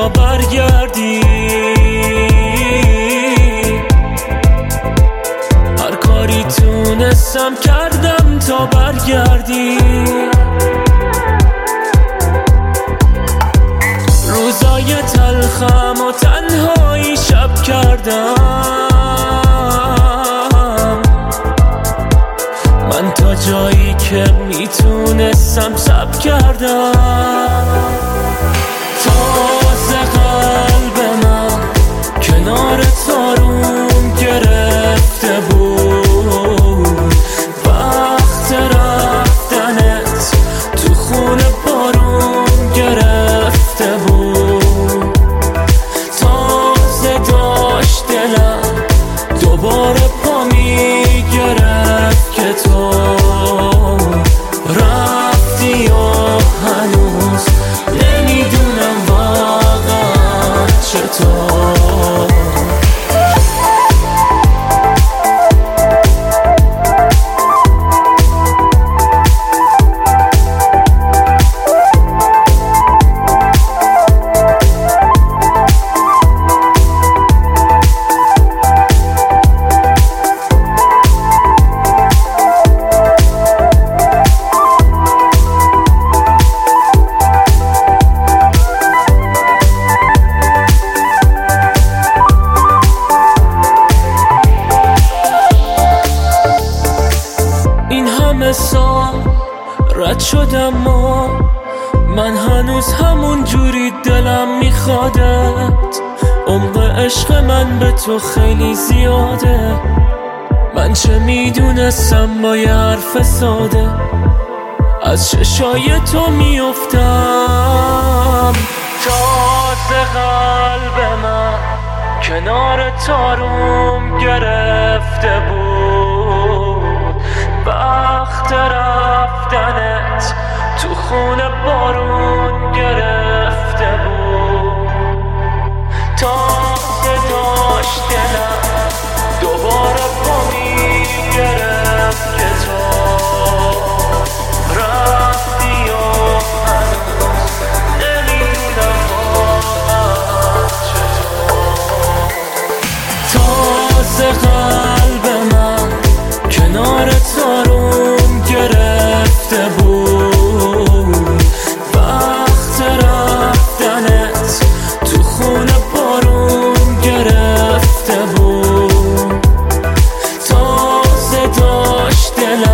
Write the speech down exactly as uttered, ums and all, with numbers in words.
تا برگردی، هر کاری تونستم کردم تا برگردی. روزای تلخم و تنهایی شب کردم، من تا جایی که میتونستم صبر کردم. تازه قلب من کنار تاروم گرفته بود، وقت رفتنت تو خونه بارون گرفته بود. تازه داشت دلم دوباره پا میگرفت که تو رفتی و هنوز نمیدونم واقعا چطور. سال رد شدم و من هنوز همون جوری دلم میخوادت. عمق عشق من به تو خیلی زیاده، من چه میدونستم با یه حرف ساده از چشای تو میافتم. تازه قلب من کنار تاروم گرفته بود، وقت رفتنت تو خونه بارون گرفته بود. تازه داشت دلم دوباره پا میگرفت که تو رفتی و هنوز نمیدونم واقعا چطور. تازه قلب من کنار تاروم گرفته بود، وقت رفتنت تو خونه بارون گرفته بود. تازه داشت دلم